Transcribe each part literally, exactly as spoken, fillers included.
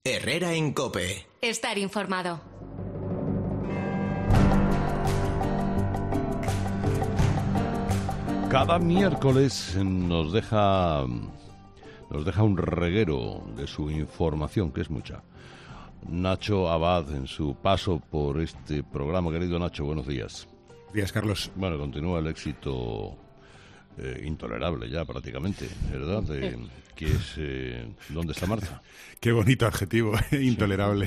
Herrera en COPE. Estar informado. Cada miércoles nos deja, nos deja un reguero de su información, que es mucha. Nacho Abad, en su paso por este programa. Querido Nacho, buenos días. Buenos días, Carlos. Bueno, continúa el éxito eh, intolerable ya prácticamente, ¿verdad? De, que es eh, ¿dónde está Marta? Qué bonito adjetivo, intolerable.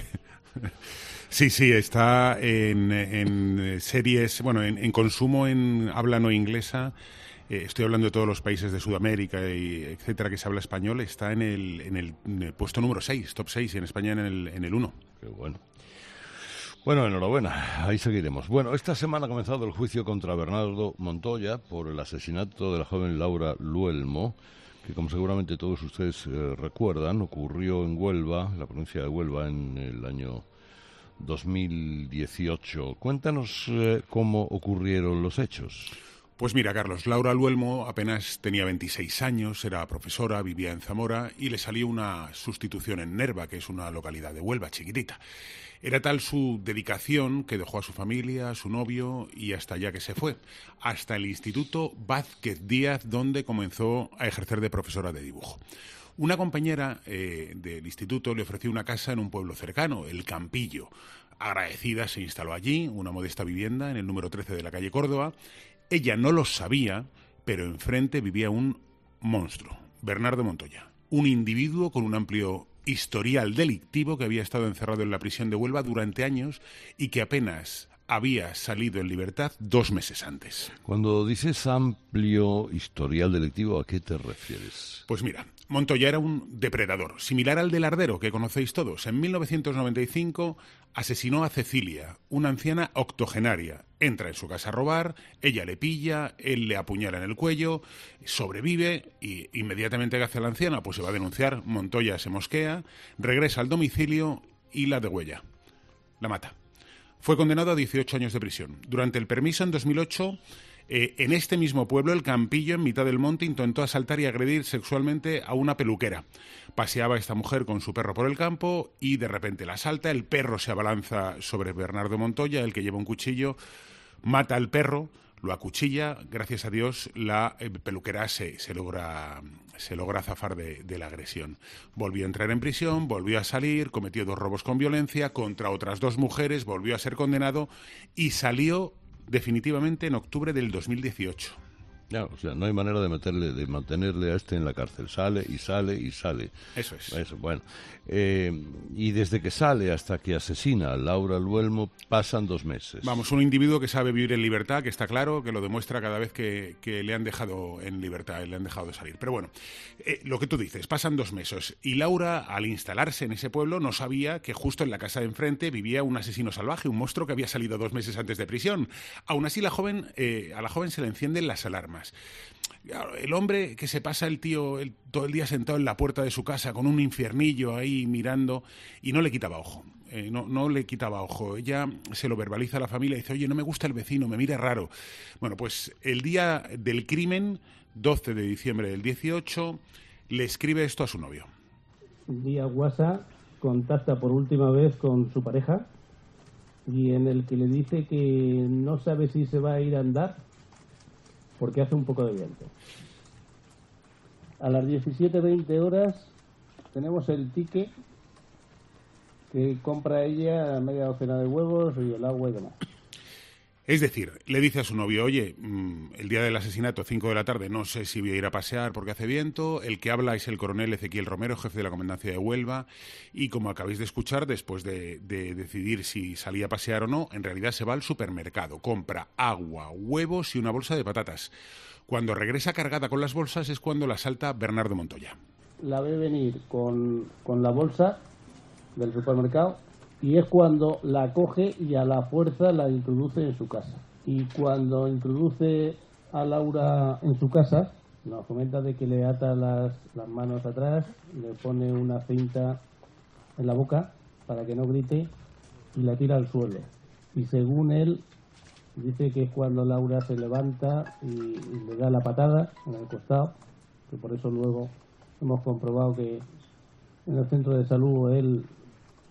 Sí, sí, está en, en series, bueno, en, en consumo en habla no inglesa. Eh, estoy hablando de todos los países de Sudamérica, y etcétera, que se habla español. Está en el, en el, en el puesto número seis, top seis, y en España en el, en el uno. Qué bueno. Bueno, enhorabuena, ahí seguiremos. Bueno, esta semana ha comenzado el juicio contra Bernardo Montoya por el asesinato de la joven Laura Luelmo, que, como seguramente todos ustedes eh, recuerdan, ocurrió en Huelva, la provincia de Huelva, en el año dos mil dieciocho. Cuéntanos eh, cómo ocurrieron los hechos. Pues mira, Carlos, Laura Luelmo apenas tenía veintiséis años, era profesora, vivía en Zamora y le salió una sustitución en Nerva, que es una localidad de Huelva chiquitita. Era tal su dedicación que dejó a su familia, a su novio y hasta allá que se fue, hasta el Instituto Vázquez Díaz, donde comenzó a ejercer de profesora de dibujo. Una compañera eh, del instituto le ofreció una casa en un pueblo cercano, El Campillo. Agradecida, se instaló allí, una modesta vivienda en el número trece de la calle Córdoba. Ella no lo sabía, pero enfrente vivía un monstruo, Bernardo Montoya, un individuo con un amplio historial delictivo que había estado encerrado en la prisión de Huelva durante años y que apenas había salido en libertad dos meses antes. Cuando dices amplio historial delictivo, ¿a qué te refieres? Pues mira, Montoya era un depredador, similar al del Ardero, que conocéis todos. En mil novecientos noventa y cinco asesinó a Cecilia, una anciana octogenaria. Entra en su casa a robar, ella le pilla, él le apuñala en el cuello, sobrevive y inmediatamente que hace la anciana, pues se va a denunciar. Montoya se mosquea, regresa al domicilio y la degüella, la mata. Fue condenado a dieciocho años de prisión. Durante el permiso, en dos mil ocho, eh, en este mismo pueblo, El Campillo, en mitad del monte, intentó asaltar y agredir sexualmente a una peluquera. Paseaba esta mujer con su perro por el campo y de repente la asalta, el perro se abalanza sobre Bernardo Montoya, el que lleva un cuchillo, mata al perro, lo acuchilla. Gracias a Dios la eh, peluquera se, se logra se logra zafar de, de la agresión. Volvió a entrar en prisión, volvió a salir, cometió dos robos con violencia contra otras dos mujeres, volvió a ser condenado y salió definitivamente en octubre del dos mil dieciocho. Ya, o sea, no hay manera de meterle, de mantenerle a este en la cárcel. Sale y sale y sale. Eso es. Eso, bueno. Eh, y desde que sale hasta que asesina a Laura Luelmo pasan dos meses. Vamos, un individuo que sabe vivir en libertad, que está claro, que lo demuestra cada vez que, que le han dejado en libertad, le han dejado de salir. Pero bueno, eh, lo que tú dices, pasan dos meses. Y Laura, al instalarse en ese pueblo, no sabía que justo en la casa de enfrente vivía un asesino salvaje, un monstruo que había salido dos meses antes de prisión. Aún así, la joven, eh, a la joven se le encienden las alarmas. El hombre que se pasa el tío el, todo el día sentado en la puerta de su casa con un infiernillo ahí mirando y no le quitaba ojo, eh, no, no le quitaba ojo. Ella se lo verbaliza a la familia y dice, oye, no me gusta el vecino, me mira raro. Bueno, pues el día del crimen, doce de diciembre del dieciocho, le escribe esto a su novio. Un día WhatsApp contacta por última vez con su pareja y en el que le dice que no sabe si se va a ir a andar porque hace un poco de viento. A las diecisiete veinte horas tenemos el ticket que compra ella, media docena de huevos y el agua y demás. Es decir, le dice a su novio, oye, mmm, el día del asesinato, cinco de la tarde, no sé si voy a ir a pasear porque hace viento. El que habla es el coronel Ezequiel Romero, jefe de la Comandancia de Huelva, y como acabáis de escuchar, después de, de decidir si salía a pasear o no, en realidad se va al supermercado, compra agua, huevos y una bolsa de patatas. Cuando regresa cargada con las bolsas es cuando la asalta Bernardo Montoya. La ve venir con, con la bolsa del supermercado y es cuando la coge y a la fuerza la introduce en su casa. Y cuando introduce a Laura en su casa, nos comenta de que le ata las, las manos atrás, le pone una cinta en la boca para que no grite y la tira al suelo. Y según él, dice que es cuando Laura se levanta y, y le da la patada en el costado, que por eso luego hemos comprobado que en el centro de salud él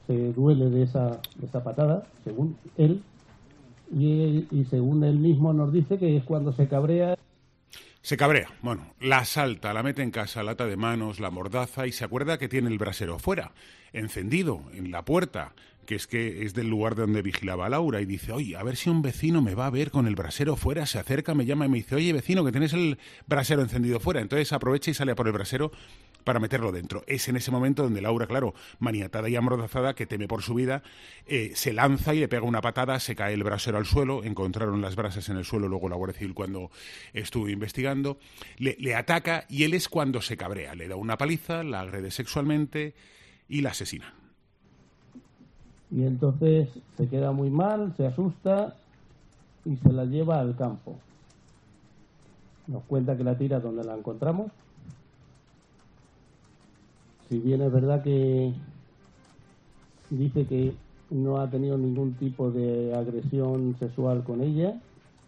se duele de esa, de esa patada, según él, y, y según él mismo nos dice que es cuando se cabrea. Se cabrea, bueno, la asalta, la mete en casa, la ata de manos, la mordaza y se acuerda que tiene el brasero fuera, encendido, en la puerta, que es que es del lugar donde vigilaba a Laura, y dice, oye, a ver si un vecino me va a ver con el brasero fuera, se acerca, me llama y me dice, oye, vecino, que tienes el brasero encendido fuera. Entonces aprovecha y sale a por el brasero para meterlo dentro. Es en ese momento donde Laura, claro, maniatada y amordazada, que teme por su vida, eh, se lanza y le pega una patada, se cae el brasero al suelo, encontraron las brasas en el suelo, luego la Guardia Civil cuando estuvo investigando, le, le ataca y él es cuando se cabrea, le da una paliza, la agrede sexualmente y la asesina. Y entonces se queda muy mal, se asusta y se la lleva al campo. Nos cuenta que la tira donde la encontramos. Si bien es verdad que dice que no ha tenido ningún tipo de agresión sexual con ella,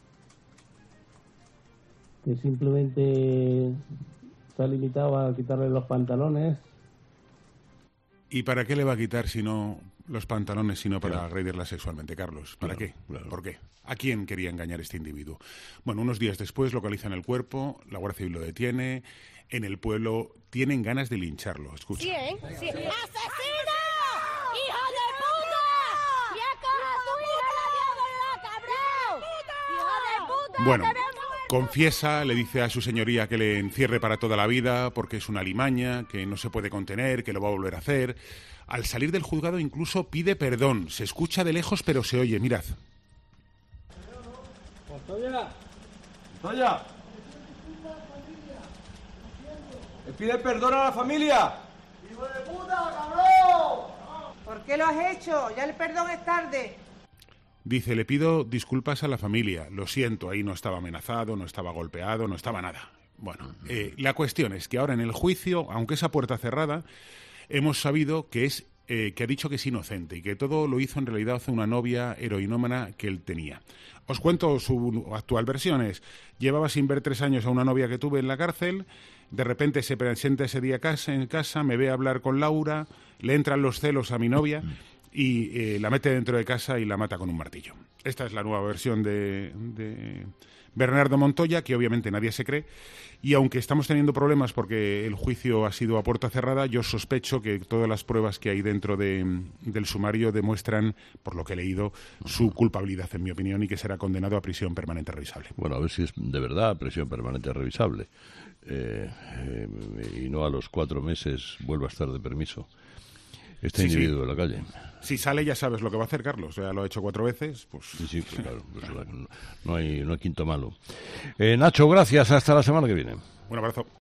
que simplemente se ha limitado a quitarle los pantalones. ¿Y para qué le va a quitar si no los pantalones, sino para claro. agredirla sexualmente, Carlos? ¿Para claro, qué? Claro. ¿Por qué? ¿A quién quería engañar este individuo? Bueno, unos días después localizan el cuerpo, la Guardia Civil lo detiene, en el pueblo tienen ganas de lincharlo. Escucha. Sí, ¿eh? Sí. ¡Asesino! ¡Hijo de puta! ¡Ya coja a tu hija la diabla, cabrón! ¡Hijo de puta! Bueno, confiesa, le dice a su señoría que le encierre para toda la vida porque es una alimaña, que no se puede contener, que lo va a volver a hacer. Al salir del juzgado incluso pide perdón. Se escucha de lejos, pero se oye. Mirad. ¡Montoya! ¡Montoya! ¡Le pide perdón a la familia! ¡Hijo de puta, cabrón! ¿Por qué lo has hecho? Ya el perdón es tarde. Dice, le pido disculpas a la familia. Lo siento, ahí no estaba amenazado, no estaba golpeado, no estaba nada. Bueno, eh, la cuestión es que ahora en el juicio, aunque esa puerta cerrada, hemos sabido que es eh, que ha dicho que es inocente y que todo lo hizo en realidad hace una novia heroinómana que él tenía. Os cuento su actual versión. Es, llevaba sin ver tres años a una novia que tuve en la cárcel, de repente se presenta ese día casa, en casa, me ve hablar con Laura, le entran los celos a mi novia y eh, la mete dentro de casa y la mata con un martillo. Esta es la nueva versión de, de Bernardo Montoya, que obviamente nadie se cree, y aunque estamos teniendo problemas porque el juicio ha sido a puerta cerrada, yo sospecho que todas las pruebas que hay dentro de, del sumario demuestran, por lo que he leído, su culpabilidad, en mi opinión, y que será condenado a prisión permanente revisable. Bueno, a ver si es de verdad prisión permanente revisable, eh, eh, y no a los cuatro meses vuelva a estar de permiso este sí, individuo sí. de la calle. Si sale ya sabes lo que va a hacer, Carlos. Ya lo ha hecho cuatro veces, pues... Sí, sí, pues claro. Pues no, no, hay, no hay quinto malo. Eh, Nacho, gracias. Hasta la semana que viene. Un abrazo.